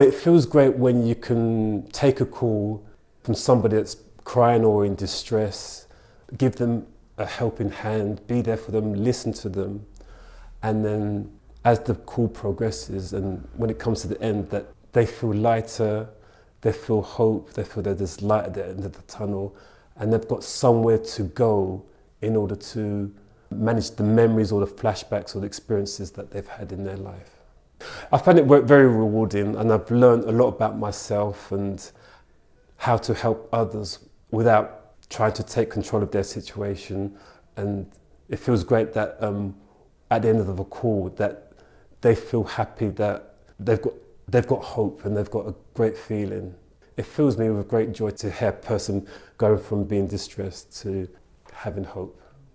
It feels great when you can take a call from somebody that's crying or in distress, give them a helping hand, be there for them, listen to them, and then as the call progresses and when it comes to the end, that they feel lighter, they feel hope, they feel that there's light at the end of the tunnel, and they've got somewhere to go in order to manage the memories or the flashbacks or the experiences that they've had in their life. I find it very rewarding, and I've learned a lot about myself and how to help others without trying to take control of their situation. And it feels great that at the end of a call that they feel happy, that they've got hope and they've got a great feeling. It fills me with great joy to hear a person going from being distressed to having hope.